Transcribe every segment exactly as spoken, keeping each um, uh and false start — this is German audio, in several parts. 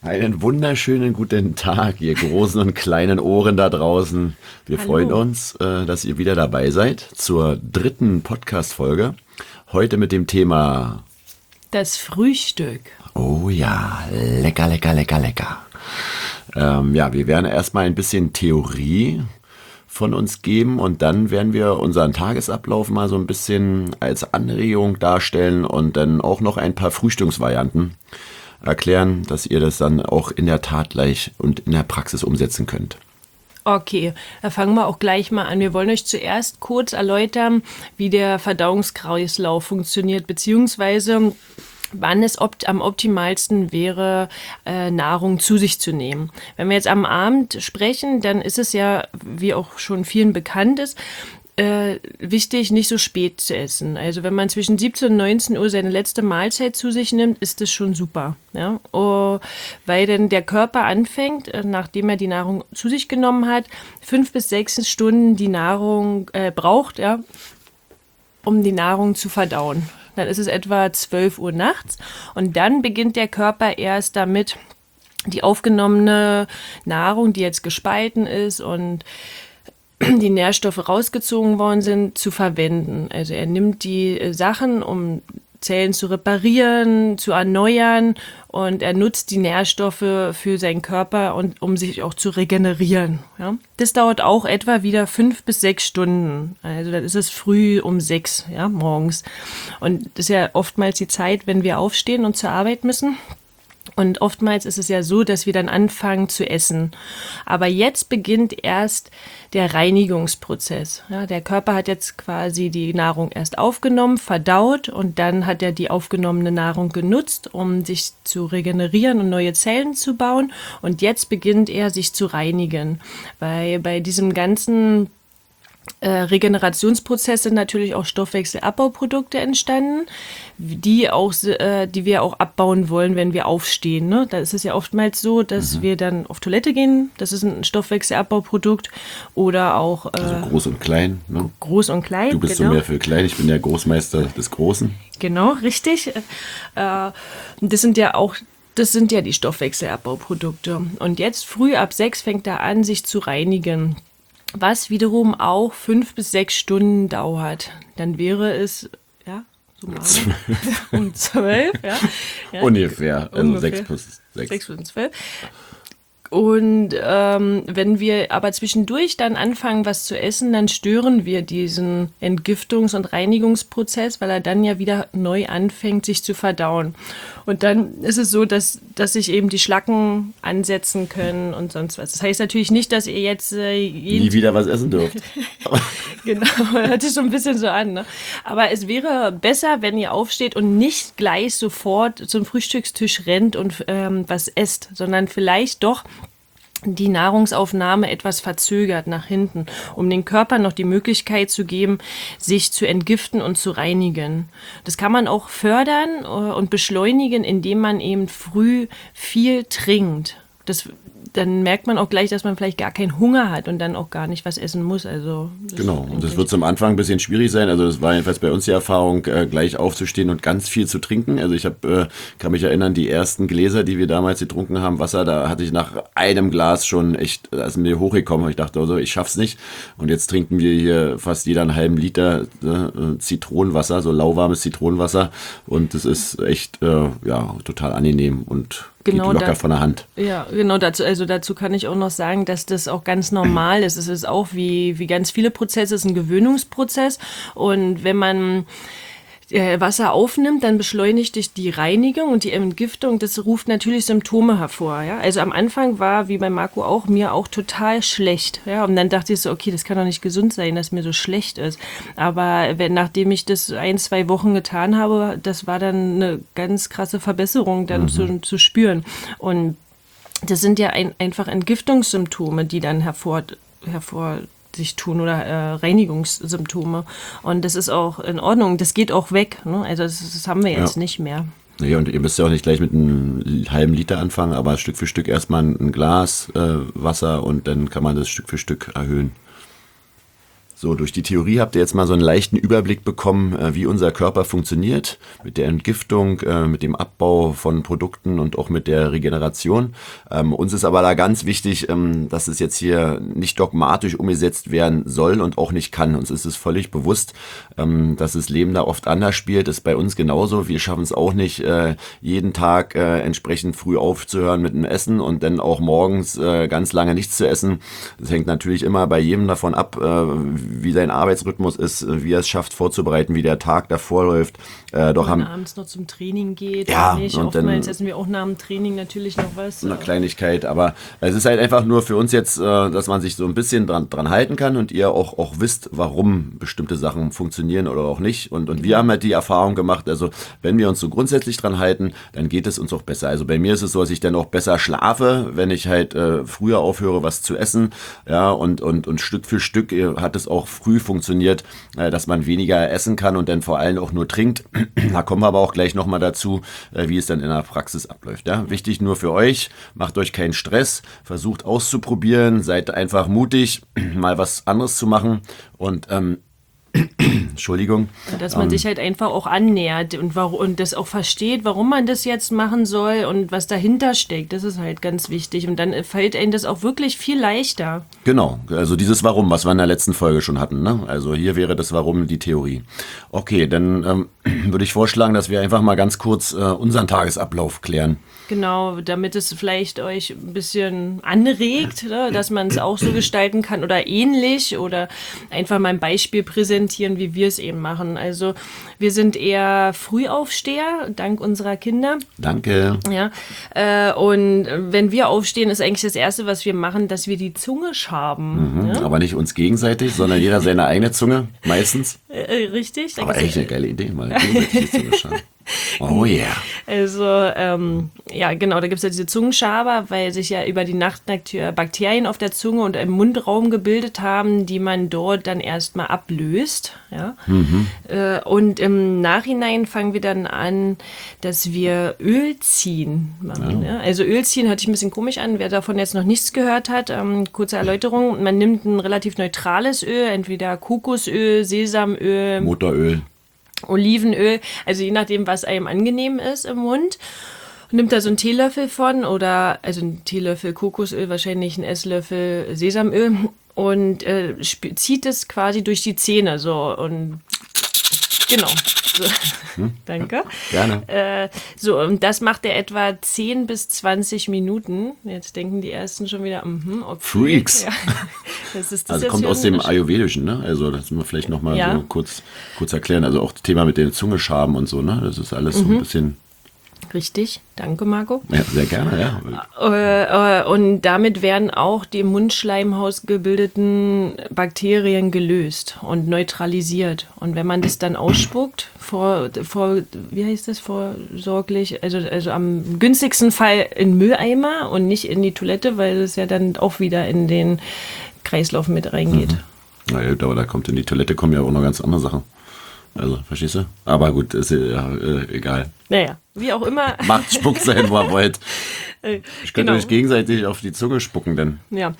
Einen wunderschönen guten Tag, ihr großen und kleinen Ohren da draußen. Wir Hallo. freuen uns, äh, dass ihr wieder dabei seid zur dritten Podcast-Folge. Heute mit dem Thema, Das Frühstück. oh ja, lecker, lecker, lecker, lecker. Ähm, ja, wir werden erstmal ein bisschen Theorie von uns geben und dann werden wir unseren Tagesablauf mal so ein bisschen als Anregung darstellen und dann auch noch ein paar Frühstücksvarianten erklären, dass ihr das dann auch in der Tat gleich und in der Praxis umsetzen könnt. Okay, da fangen wir auch gleich mal an. Wir wollen euch zuerst kurz erläutern, wie der Verdauungskreislauf funktioniert, beziehungsweise wann es opt- am optimalsten wäre, äh, Nahrung zu sich zu nehmen. Wenn wir jetzt am Abend sprechen, dann ist es ja, wie auch schon vielen bekannt ist, Äh, wichtig, nicht so spät zu essen. Also wenn man zwischen siebzehn und neunzehn Uhr seine letzte Mahlzeit zu sich nimmt, ist das schon super. Ja? Oh, weil dann der Körper anfängt, äh, nachdem er die Nahrung zu sich genommen hat, fünf bis sechs Stunden die Nahrung äh, braucht, ja, um die Nahrung zu verdauen. Dann ist es etwa zwölf Uhr nachts und dann beginnt der Körper erst damit, die aufgenommene Nahrung, die jetzt gespalten ist und die Nährstoffe rausgezogen worden sind, zu verwenden. Also er nimmt die äh, Sachen, um Zellen zu reparieren, zu erneuern und er nutzt die Nährstoffe für seinen Körper und um sich auch zu regenerieren. Ja? Das dauert auch etwa wieder fünf bis sechs Stunden. Also dann ist es früh um sechs, ja, morgens. Und das ist ja oftmals die Zeit, wenn wir aufstehen und zur Arbeit müssen. Und oftmals ist es ja so, dass wir dann anfangen zu essen. Aber jetzt beginnt erst der Reinigungsprozess. Ja, der Körper hat jetzt quasi die Nahrung erst aufgenommen, verdaut und dann hat er die aufgenommene Nahrung genutzt, um sich zu regenerieren und neue Zellen zu bauen. Und jetzt beginnt er sich zu reinigen. Weil bei diesem ganzen Äh, Regenerationsprozesse sind natürlich auch Stoffwechselabbauprodukte entstanden, die auch, äh, die wir auch abbauen wollen, wenn wir aufstehen. Ne? Da ist es ja oftmals so, dass mhm. wir dann auf Toilette gehen. Das ist ein Stoffwechselabbauprodukt oder auch äh, Also groß und klein. Ne? Groß und klein. Du bist genau. so mehr für klein, ich bin der Großmeister des Großen. Genau, richtig. Äh, das sind ja auch Das sind ja die Stoffwechselabbauprodukte. Und jetzt früh ab sechs fängt er an, sich zu reinigen. Was wiederum auch fünf bis sechs Stunden dauert. Dann wäre es, ja, so mal um zwölf, ja. ja. Ungefähr, also Ungefähr. sechs plus sechs. Sechs plus zwölf. Und ähm, wenn wir aber zwischendurch dann anfangen, was zu essen, dann stören wir diesen Entgiftungs- und Reinigungsprozess, weil er dann ja wieder neu anfängt, sich zu verdauen. Und dann ist es so, dass, dass sich eben die Schlacken ansetzen können und sonst was. Das heißt natürlich nicht, dass ihr jetzt äh, jeden Nie wieder was essen dürft. Genau, hört sich so ein bisschen so an. Ne? Aber es wäre besser, wenn ihr aufsteht und nicht gleich sofort zum Frühstückstisch rennt und ähm, was esst, sondern vielleicht doch die Nahrungsaufnahme etwas verzögert nach hinten, um den Körper noch die Möglichkeit zu geben, sich zu entgiften und zu reinigen. Das kann man auch fördern und beschleunigen, indem man eben früh viel trinkt. Das, dann merkt man auch gleich, dass man vielleicht gar keinen Hunger hat und dann auch gar nicht was essen muss. Also genau, und das wird zum Anfang ein bisschen schwierig sein. Also das war jedenfalls bei uns die Erfahrung, äh, gleich aufzustehen und ganz viel zu trinken. Also ich hab, äh, kann mich erinnern, die ersten Gläser, die wir damals getrunken haben, Wasser, da hatte ich nach einem Glas schon echt, da ist mir hochgekommen. Ich dachte, also ich schaff's nicht. Und jetzt trinken wir hier fast jeder einen halben Liter äh, Zitronenwasser, so lauwarmes Zitronenwasser. Und das ist echt äh, ja total angenehm und Genau, geht locker da, von der Hand. Ja, genau, dazu, also dazu kann ich auch noch sagen, dass das auch ganz normal ist. Es ist auch wie, wie ganz viele Prozesse, es ist ein Gewöhnungsprozess. Und wenn man äh, Wasser aufnimmt, dann beschleunigt sich die Reinigung und die Entgiftung. Das ruft natürlich Symptome hervor. Ja? Also am Anfang war, wie bei Marco auch, mir auch total schlecht. Ja? Und dann dachte ich so, okay, das kann doch nicht gesund sein, dass mir so schlecht ist. Aber wenn, nachdem ich das ein, zwei Wochen getan habe, das war dann eine ganz krasse Verbesserung dann mhm. zu, zu spüren. Und das sind ja ein, einfach Entgiftungssymptome, die dann hervor, hervor sich tun oder äh, Reinigungssymptome. Und das ist auch in Ordnung. Das geht auch weg. Ne? Also das, das haben wir jetzt ja. nicht mehr. Ja, und ihr müsst ja auch nicht gleich mit einem halben Liter anfangen, aber Stück für Stück erstmal ein Glas äh, Wasser und dann kann man das Stück für Stück erhöhen. So, durch die Theorie habt ihr jetzt mal so einen leichten Überblick bekommen, äh, wie unser Körper funktioniert, mit der Entgiftung, äh, mit dem Abbau von Produkten und auch mit der Regeneration. Ähm, uns ist aber da ganz wichtig, ähm, dass es jetzt hier nicht dogmatisch umgesetzt werden soll und auch nicht kann. Uns ist es völlig bewusst, ähm, dass das Leben da oft anders spielt. Das ist bei uns genauso. Wir schaffen es auch nicht, äh, jeden Tag äh, entsprechend früh aufzuhören mit dem Essen und dann auch morgens äh, ganz lange nichts zu essen. Das hängt natürlich immer bei jedem davon ab, äh, wie sein Arbeitsrhythmus ist, wie er es schafft vorzubereiten, wie der Tag davor läuft. Äh, doch Wenn man haben abends noch zum Training geht, Ja, oder nicht. und Oftmals dann- essen wir auch nach dem Training natürlich noch was. eine Kleinigkeit, aber es ist halt einfach nur für uns jetzt, äh, dass man sich so ein bisschen dran, dran halten kann und ihr auch, auch wisst, warum bestimmte Sachen funktionieren oder auch nicht. Und, und wir haben halt die Erfahrung gemacht, also wenn wir uns so grundsätzlich dran halten, dann geht es uns auch besser. Also bei mir ist es so, dass ich dann auch besser schlafe, wenn ich halt äh, früher aufhöre, was zu essen. Ja, und, und, und Stück für Stück äh, hat es auch früh funktioniert, äh, dass man weniger essen kann und dann vor allem auch nur trinkt. Da kommen wir aber auch gleich nochmal dazu, äh, wie es dann in der Praxis abläuft. Ja? Wichtig nur für euch, macht euch keinen Stress, versucht auszuprobieren, seid einfach mutig, mal was anderes zu machen und ähm, Entschuldigung. Dass man sich halt einfach auch annähert und, warum, und das auch versteht, warum man das jetzt machen soll und was dahinter steckt. Das ist halt ganz wichtig. Und dann fällt einem das auch wirklich viel leichter. Genau, also dieses Warum, was wir in der letzten Folge schon hatten. Ne? Also hier wäre das Warum die Theorie. Okay, dann ähm, würde ich vorschlagen, dass wir einfach mal ganz kurz äh, unseren Tagesablauf klären. Genau, damit es vielleicht euch ein bisschen anregt, ne, dass man es auch so gestalten kann oder ähnlich oder einfach mal ein Beispiel präsentieren, wie wir es eben machen. Also wir sind eher Frühaufsteher, dank unserer Kinder. Danke. Ja, äh, und wenn wir aufstehen, ist eigentlich das Erste, was wir machen, dass wir die Zunge schaben. Mhm, Ne? aber nicht uns gegenseitig, sondern jeder seine eigene Zunge, meistens. Äh, richtig? Aber echt eine geile Idee, mal gegenseitig die Zunge schaben. Oh yeah. Also, ähm, ja, genau, da gibt es ja diese Zungenschaber, weil sich ja über die Nacht natürlich Bakterien auf der Zunge und im Mundraum gebildet haben, die man dort dann erstmal ablöst. Ja? Mhm. Äh, und im Nachhinein fangen wir dann an, dass wir Öl ziehen machen. Ja. Ja? Also Öl ziehen hört sich ein bisschen komisch an, wer davon jetzt noch nichts gehört hat. Ähm, kurze Erläuterung, man nimmt ein relativ neutrales Öl, entweder Kokosöl, Sesamöl, Motoröl. Olivenöl, also je nachdem, was einem angenehm ist im Mund. Nimmt da so einen Teelöffel von oder, also einen Teelöffel Kokosöl, wahrscheinlich einen Esslöffel Sesamöl und äh, sp- zieht es quasi durch die Zähne so und genau. So. Hm? Danke. Gerne. Äh, so, und das macht er etwa zehn bis zwanzig Minuten. Jetzt denken die Ersten schon wieder, mhm, okay. Freaks. Ja. Das ist das Also jetzt kommt für aus dem ein- Ayurvedischen, ne? Also das müssen wir vielleicht nochmal Ja. so kurz, kurz erklären. Also auch das Thema mit den Zungeschaben und so, ne? Das ist alles so ein bisschen, Richtig, danke Marco. ja, sehr gerne, ja. Äh, äh, und damit werden auch die im Mundschleimhaus gebildeten Bakterien gelöst und neutralisiert. Und wenn man das dann ausspuckt, vor, vor wie heißt das, vorsorglich, also, also am günstigsten Fall in Mülleimer und nicht in die Toilette, weil es ja dann auch wieder in den Kreislauf mit reingeht. Mhm. Na gut, aber da kommt in die Toilette kommen ja auch noch ganz andere Sachen. Also, verstehst du? Aber gut, ist ja äh, egal. Naja, wie auch immer. Macht, spuckt sein, wo ihr wollt. Äh, Ich könnte genau. euch gegenseitig auf die Zunge spucken, denn. Ja,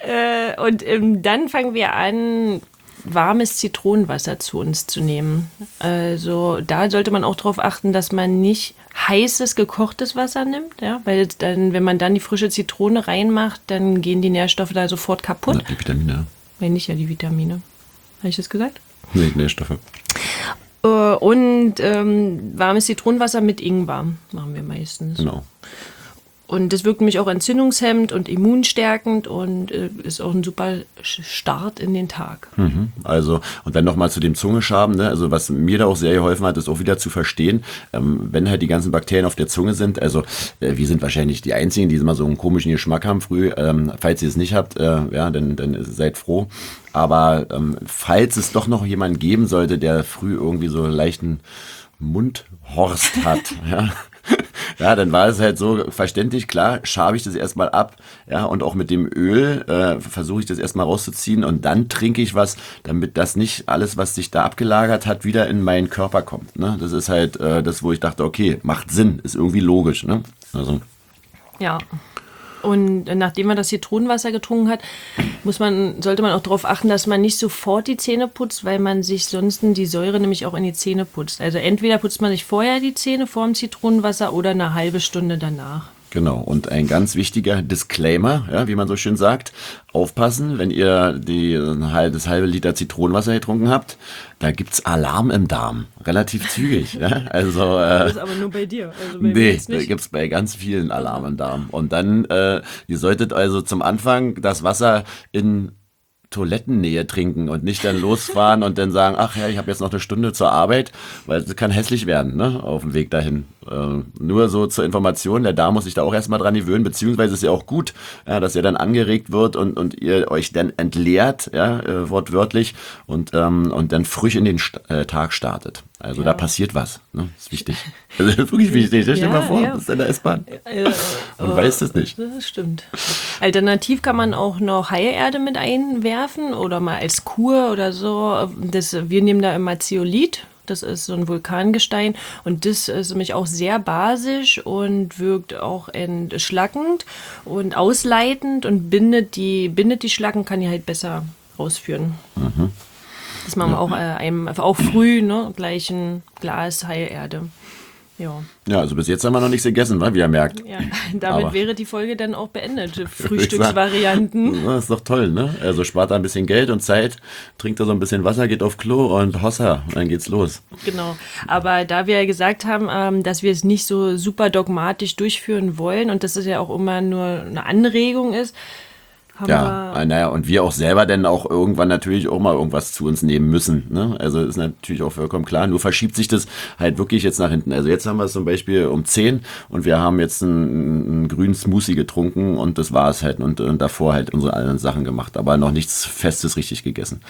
äh, und ähm, dann fangen wir an, warmes Zitronenwasser zu uns zu nehmen. Also da sollte man auch darauf achten, dass man nicht heißes, gekochtes Wasser nimmt, ja, weil dann, wenn man dann die frische Zitrone reinmacht, dann gehen die Nährstoffe da sofort kaputt. Na, die Vitamine. Wenn nicht, ja die Vitamine. Habe ich das gesagt? Nee, Nährstoffe. Äh, und ähm, warmes Zitronenwasser mit Ingwer machen wir meistens. Genau. Und das wirkt nämlich auch entzündungshemmend und immunstärkend und äh, ist auch ein super Start in den Tag. Mhm. Also, und dann nochmal zu dem Zungeschaben, ne? Also was mir da auch sehr geholfen hat, ist auch wieder zu verstehen, ähm, wenn halt die ganzen Bakterien auf der Zunge sind, also äh, wir sind wahrscheinlich die Einzigen, die immer so einen komischen Geschmack haben früh, ähm, falls ihr es nicht habt, äh, ja, dann, dann seid froh. Aber ähm, falls es doch noch jemanden geben sollte, der früh irgendwie so einen leichten Mundhorst hat, ja, ja, dann war es halt so verständlich, klar, schabe ich das erstmal ab, ja, und auch mit dem Öl äh, versuche ich das erstmal rauszuziehen und dann trinke ich was, damit das nicht alles, was sich da abgelagert hat, wieder in meinen Körper kommt, ne? Das ist halt äh, das, wo ich dachte, okay, macht Sinn, ist irgendwie logisch, ne? Also. Ja. Und nachdem man das Zitronenwasser getrunken hat, muss man, sollte man auch darauf achten, dass man nicht sofort die Zähne putzt, weil man sich sonst die Säure nämlich auch in die Zähne putzt. Also entweder putzt man sich vorher die Zähne vor dem Zitronenwasser oder eine halbe Stunde danach. Genau, und ein ganz wichtiger Disclaimer, ja, wie man so schön sagt, aufpassen, wenn ihr die, das halbe Liter Zitronenwasser getrunken habt, da gibt's Alarm im Darm, relativ zügig. Ja? Also, äh, das ist aber nur bei dir. Also bei nee, mir da gibt's bei ganz vielen Alarm im Darm. Und dann, äh, ihr solltet also zum Anfang das Wasser in Toilettennähe trinken und nicht dann losfahren und dann sagen, ach ja, ich habe jetzt noch eine Stunde zur Arbeit, weil es kann hässlich werden, ne, auf dem Weg dahin. Äh, nur so zur Information, der Darm muss sich da auch erstmal dran gewöhnen, beziehungsweise ist ja auch gut, ja, dass er dann angeregt wird und, und ihr euch dann entleert, ja, äh, wortwörtlich, und, ähm, und dann frisch in den St- äh, Tag startet. Also ja. Da passiert was, ne? Das ist wichtig. Also das ist wirklich wichtig. Stell dir Ja, mal vor, ja. du bist in der S-Bahn Äh, und weißt es nicht. Das stimmt. Alternativ kann man auch noch Heilerde mit einwerfen oder mal als Kur oder so. Das, wir nehmen da immer Zeolit. Das ist so ein Vulkangestein und das ist nämlich auch sehr basisch und wirkt auch entschlackend und ausleitend und bindet die, bindet die Schlacken, kann die halt besser rausführen. Mhm. Das machen wir auch, äh, einem, auch früh, ne, gleich ein Glas Heilerde. Ja. Ja, also bis jetzt haben wir noch nichts gegessen, wa? Wie ihr merkt. Ja, damit Aber wäre die Folge dann auch beendet. Frühstücksvarianten. Das ist doch toll, ne? Also spart da ein bisschen Geld und Zeit, trinkt da so ein bisschen Wasser, geht auf Klo und hossa, dann geht's los. Genau. Aber da wir ja gesagt haben, ähm, dass wir es nicht so super dogmatisch durchführen wollen und dass es ja auch immer nur eine Anregung ist, haben Ja, wir... naja, und wir auch selber dann auch irgendwann natürlich auch mal irgendwas zu uns nehmen müssen. Ne? Also ist natürlich auch vollkommen klar. Nur verschiebt sich das halt wirklich jetzt nach hinten. Also jetzt haben wir es zum Beispiel um zehn und wir haben jetzt einen, einen grünen Smoothie getrunken und das war es halt. Und, und davor halt unsere anderen Sachen gemacht, aber noch nichts Festes richtig gegessen.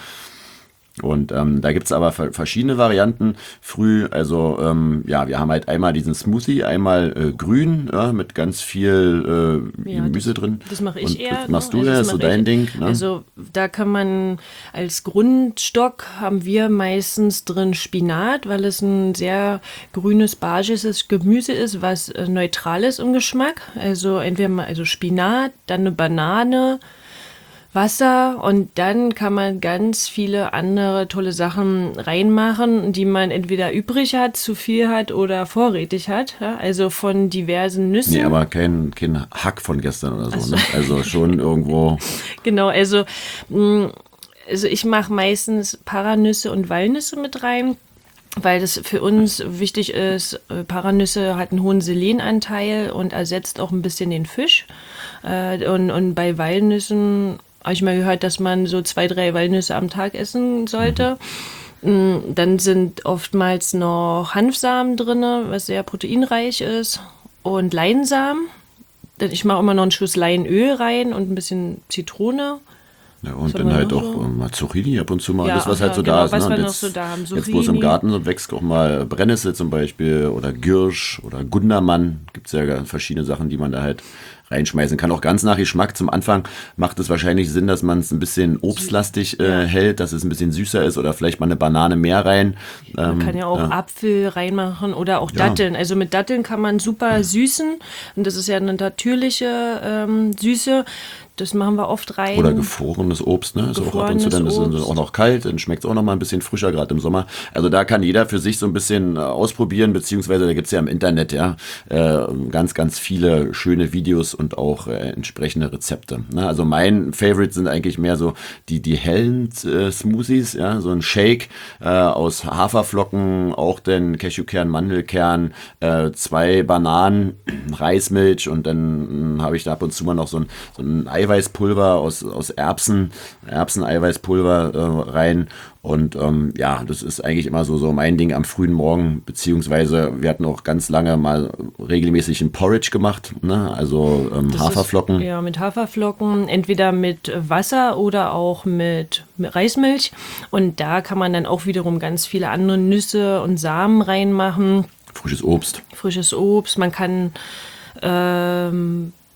Und ähm, da gibt's aber verschiedene Varianten. Früh, also ähm, ja, wir haben halt einmal diesen Smoothie, einmal äh, grün, ja, mit ganz viel äh, Ja, Gemüse das, drin. Das mache ich Und eher. das machst ne? du, Also ja, das ist so mache dein ich. Ding. Ne? Also da kann man als Grundstock haben wir meistens drin Spinat, weil es ein sehr grünes, beiges Gemüse ist, was äh, neutral ist im Geschmack. Also entweder mal also Spinat, dann eine Banane, Wasser und dann kann man ganz viele andere tolle Sachen reinmachen, die man entweder übrig hat, zu viel hat oder vorrätig hat. Ja? Also von diversen Nüssen. Nee, aber kein, kein Hack von gestern oder so. so. Ne? Also schon irgendwo. Genau, also, mh, also ich mache meistens Paranüsse und Walnüsse mit rein. Weil das für uns wichtig ist, Paranüsse hat einen hohen Selenanteil und ersetzt auch ein bisschen den Fisch. Und, und bei Walnüssen habe ich mal gehört, dass man so zwei, drei Walnüsse am Tag essen sollte. Mhm. Dann sind oftmals noch Hanfsamen drin, was sehr proteinreich ist. Und Leinsamen. Ich mache immer noch einen Schuss Leinöl rein und ein bisschen Zitrone. Ja, und dann halt auch so? mal Zucchini ab und zu mal, ja, das was halt ja, so genau, da ist. Was ne? wir Und noch jetzt, so da haben. jetzt bloß im Garten so wächst auch mal Brennnessel zum Beispiel oder Girsch oder Gundermann. Gibt es ja verschiedene Sachen, die man da halt reinschmeißen kann. Auch ganz nach Geschmack. Zum Anfang macht es wahrscheinlich Sinn, dass man es ein bisschen obstlastig äh, ja. hält, dass es ein bisschen süßer ist oder vielleicht mal eine Banane mehr rein. Man ähm, kann ja auch ja. Apfel reinmachen oder auch Ja. Datteln. Also mit Datteln kann man super süßen und das ist ja eine natürliche ähm, Süße. Das machen wir oft rein. Oder gefrorenes Obst, ne? Ist auch ab und zu, dann ist es auch noch kalt, dann schmeckt es auch noch mal ein bisschen frischer, gerade im Sommer. Also da kann jeder für sich so ein bisschen äh, ausprobieren, beziehungsweise da gibt's ja im Internet ja äh, ganz, ganz viele schöne Videos und auch äh, entsprechende Rezepte. Ne? Also mein Favorite sind eigentlich mehr so die, die hellen äh, Smoothies, ja, so ein Shake äh, aus Haferflocken, auch den Cashewkern, Mandelkern, äh, zwei Bananen, Reismilch und dann äh, habe ich da ab und zu mal noch so ein, so ein Eiweißpulver aus, aus Erbsen, Erbsen-Eiweißpulver äh, rein. Und ähm, ja, das ist eigentlich immer so, so mein Ding am frühen Morgen, beziehungsweise wir hatten auch ganz lange mal regelmäßig ein Porridge gemacht, ne? Also ähm, Haferflocken. Ist, ja, mit Haferflocken, entweder mit Wasser oder auch mit, mit Reismilch. Und da kann man dann auch wiederum ganz viele andere Nüsse und Samen reinmachen. Frisches Obst. Frisches Obst. Man kann ähm,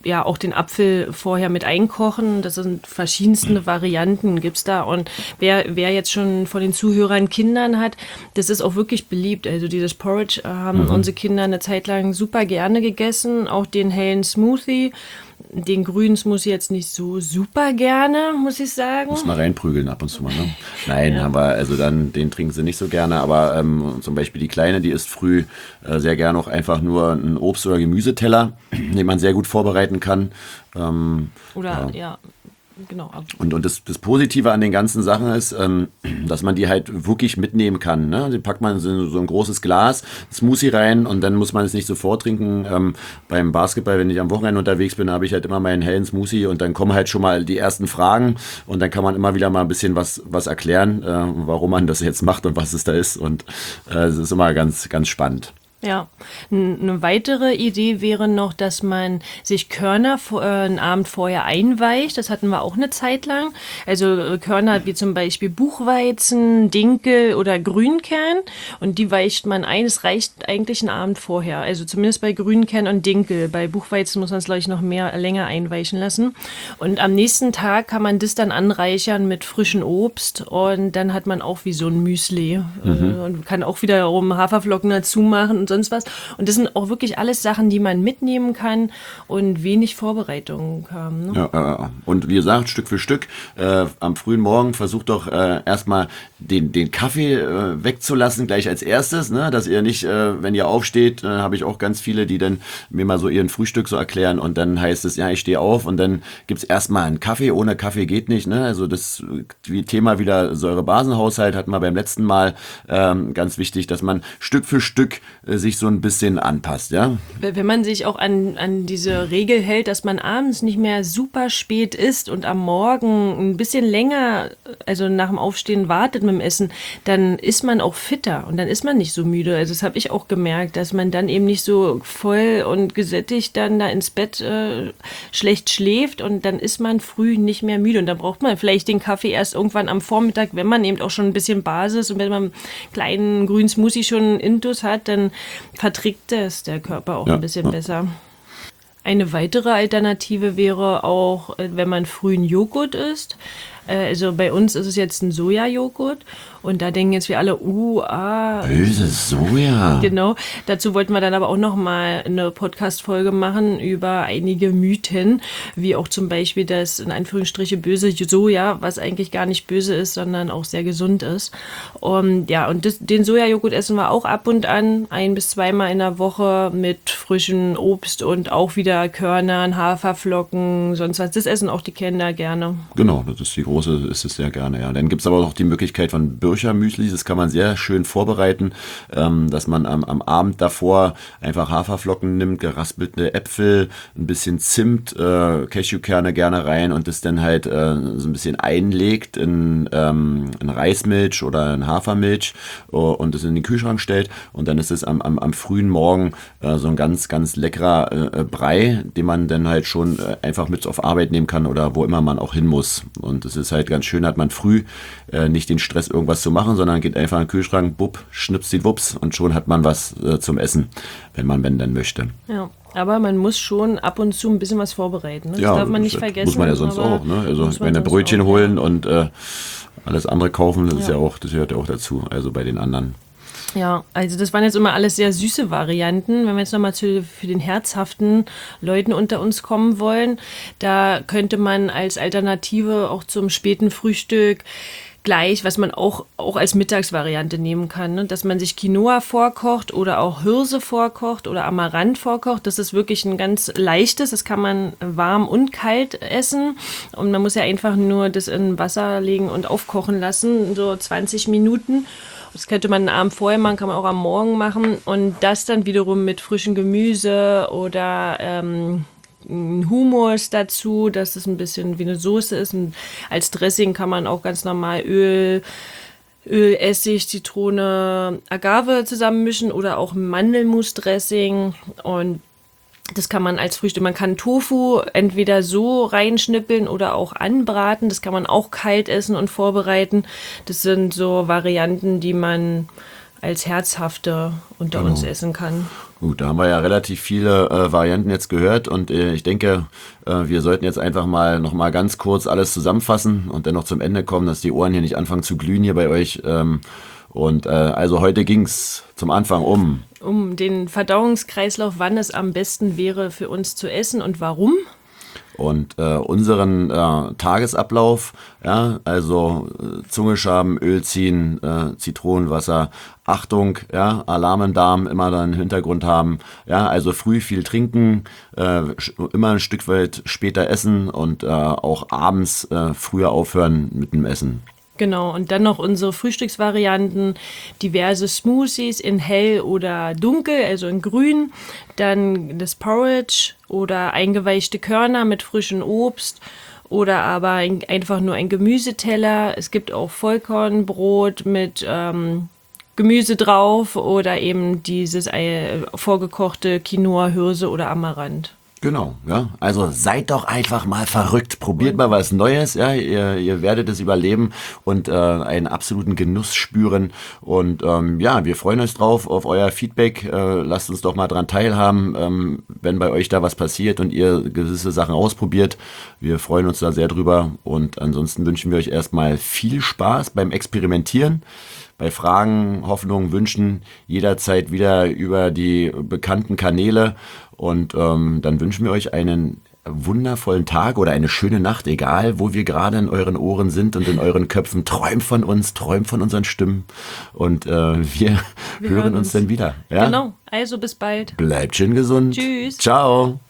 ja auch den Apfel vorher mit einkochen. Das sind verschiedenste Varianten, gibt's da. Und wer, wer jetzt schon von den Zuhörern Kindern hat, das ist auch wirklich beliebt. Also dieses Porridge haben mhm. unsere Kinder eine Zeit lang super gerne gegessen. Auch den hellen Smoothie. Den grünen Smoothie jetzt nicht so super gerne, muss ich sagen. Muss mal reinprügeln ab und zu mal, ne? Nein, ja. aber also dann, den trinken sie nicht so gerne, aber ähm, zum Beispiel die Kleine, die isst früh äh, sehr gerne auch einfach nur einen Obst- oder Gemüseteller, den man sehr gut vorbereiten kann. Ähm, oder, ja. ja. Genau. Und, und das, das Positive an den ganzen Sachen ist, ähm, dass man die halt wirklich mitnehmen kann. Ne? Die packt man in so ein großes Glas, Smoothie rein und dann muss man es nicht sofort trinken. Ähm, beim Basketball, wenn ich am Wochenende unterwegs bin, habe ich halt immer meinen hellen Smoothie und dann kommen halt schon mal die ersten Fragen und dann kann man immer wieder mal ein bisschen was, was erklären, äh, warum man das jetzt macht und was es da ist. Und es äh, ist immer ganz, ganz spannend. Ja, eine weitere Idee wäre noch, dass man sich Körner äh, einen Abend vorher einweicht. Das hatten wir auch eine Zeit lang. Also Körner wie zum Beispiel Buchweizen, Dinkel oder Grünkern. Und die weicht man ein. Es reicht eigentlich einen Abend vorher. Also zumindest bei Grünkern und Dinkel. Bei Buchweizen muss man es, glaube ich, noch mehr länger einweichen lassen. Und am nächsten Tag kann man das dann anreichern mit frischem Obst. Und dann hat man auch wie so ein Müsli. Mhm. Und kann auch wiederum Haferflocken dazu machen und sonst was. Und das sind auch wirklich alles Sachen, die man mitnehmen kann und wenig Vorbereitungen haben. Ne? Ja, äh, und wie gesagt, Stück für Stück, äh, am frühen Morgen versucht doch äh, erstmal den, den Kaffee äh, wegzulassen, gleich als erstes, ne? Dass ihr nicht, äh, wenn ihr aufsteht, äh, habe ich auch ganz viele, die dann mir mal so ihren Frühstück so erklären und dann heißt es, ja, ich stehe auf und dann gibt's erstmal einen Kaffee, ohne Kaffee geht nicht, ne? Also das wie Thema wieder Säurebasenhaushalt hatten wir beim letzten Mal, ähm, ganz wichtig, dass man Stück für Stück äh, sich so ein bisschen anpasst, ja? Wenn man sich auch an, an diese Regel hält, dass man abends nicht mehr super spät isst und am Morgen ein bisschen länger, also nach dem Aufstehen wartet mit dem Essen, dann ist man auch fitter und dann ist man nicht so müde. Also das habe ich auch gemerkt, dass man dann eben nicht so voll und gesättigt dann da ins Bett äh, schlecht schläft und dann ist man früh nicht mehr müde und dann braucht man vielleicht den Kaffee erst irgendwann am Vormittag, wenn man eben auch schon ein bisschen Basis und wenn man einen kleinen grünen Smoothie schon intus hat, dann verträgt das der Körper auch ja, ein bisschen ja. besser. Eine weitere Alternative wäre auch, wenn man frühen Joghurt isst. Also bei uns ist es jetzt ein Sojajoghurt und da denken jetzt wir alle, uh, ah. Böses Soja. Genau, dazu wollten wir dann aber auch noch mal eine Podcast-Folge machen über einige Mythen, wie auch zum Beispiel das in Anführungsstriche böse Soja, was eigentlich gar nicht böse ist, sondern auch sehr gesund ist. Und ja, und das, den Sojajoghurt essen wir auch ab und an, ein bis zweimal in der Woche mit frischem Obst und auch wieder Körnern, Haferflocken, sonst was. Das essen auch die Kinder gerne. Genau, das ist die große ist es sehr gerne, ja. Dann gibt es aber auch die Möglichkeit von Bircher-Müsli, das kann man sehr schön vorbereiten, ähm, dass man am, am Abend davor einfach Haferflocken nimmt, geraspelte Äpfel, ein bisschen Zimt, äh, Cashewkerne gerne rein und das dann halt äh, so ein bisschen einlegt in, ähm, in Reismilch oder in Hafermilch uh, und das in den Kühlschrank stellt und dann ist es am, am, am frühen Morgen äh, so ein ganz, ganz leckerer äh, Brei, den man dann halt schon äh, einfach mit auf Arbeit nehmen kann oder wo immer man auch hin muss und das ist halt ganz schön, hat man früh äh, nicht den Stress, irgendwas zu machen, sondern geht einfach in den Kühlschrank, bupp, schnippst die Wups und schon hat man was äh, zum Essen, wenn man wenn dann möchte. Ja, aber man muss schon ab und zu ein bisschen was vorbereiten. Ne? Das ja, darf man nicht das vergessen. Muss man ja sonst auch. Ne? Also ich meine, Brötchen auch, holen ja. und äh, alles andere kaufen, das ja. ist ja auch, das gehört ja auch dazu, also bei den anderen. Ja, also das waren jetzt immer alles sehr süße Varianten. Wenn wir jetzt nochmal zu für den herzhaften Leuten unter uns kommen wollen, da könnte man als Alternative auch zum späten Frühstück gleich, was man auch, auch als Mittagsvariante nehmen kann, ne? Dass man sich Quinoa vorkocht oder auch Hirse vorkocht oder Amaranth vorkocht. Das ist wirklich ein ganz leichtes, das kann man warm und kalt essen und man muss ja einfach nur das in Wasser legen und aufkochen lassen, so zwanzig Minuten. Das könnte man einen Abend vorher machen, kann man auch am Morgen machen und das dann wiederum mit frischem Gemüse oder ähm, Hummus dazu, dass es ein bisschen wie eine Soße ist. Und als Dressing kann man auch ganz normal Öl, Öl, Essig, Zitrone, Agave zusammenmischen oder auch Mandelmus-Dressing und das kann man als Frühstück, man kann Tofu entweder so reinschnippeln oder auch anbraten. Das kann man auch kalt essen und vorbereiten. Das sind so Varianten, die man als herzhafter unter Genau. uns essen kann. Gut, da haben wir ja relativ viele äh, Varianten jetzt gehört und äh, ich denke, äh, wir sollten jetzt einfach mal noch mal ganz kurz alles zusammenfassen und dann noch zum Ende kommen, dass die Ohren hier nicht anfangen zu glühen hier bei euch. Ähm, und äh, also heute ging's zum Anfang um. Um den Verdauungskreislauf, wann es am besten wäre für uns zu essen und warum. Und äh, unseren äh, Tagesablauf, ja, also äh, Zunge schaben, Öl ziehen, äh, Zitronenwasser, Achtung, ja, Alarm im Darm immer dann im Hintergrund haben, ja, also früh viel trinken, äh, immer ein Stück weit später essen und äh, auch abends äh, früher aufhören mit dem Essen. Genau, und dann noch unsere Frühstücksvarianten, diverse Smoothies in hell oder dunkel, also in grün, dann das Porridge oder eingeweichte Körner mit frischem Obst oder aber ein, einfach nur ein Gemüseteller. Es gibt auch Vollkornbrot mit ähm, Gemüse drauf oder eben dieses äh, vorgekochte Quinoa, Hirse oder Amaranth. Genau, ja. Also seid doch einfach mal verrückt. Probiert mal was Neues, ja. Ihr, ihr werdet es überleben und äh, einen absoluten Genuss spüren. Und ähm, ja, wir freuen uns drauf auf euer Feedback. Äh, lasst uns doch mal dran teilhaben, ähm, wenn bei euch da was passiert und ihr gewisse Sachen ausprobiert. Wir freuen uns da sehr drüber. Und ansonsten wünschen wir euch erstmal viel Spaß beim Experimentieren. Bei Fragen, Hoffnungen, Wünschen jederzeit wieder über die bekannten Kanäle. Und ähm, dann wünschen wir euch einen wundervollen Tag oder eine schöne Nacht, egal wo wir gerade in euren Ohren sind und in euren Köpfen. Träumt von uns, träumt von unseren Stimmen. Und äh, wir, wir hören uns, uns dann wieder. Ja? Genau, also bis bald. Bleibt schön gesund. Tschüss. Ciao.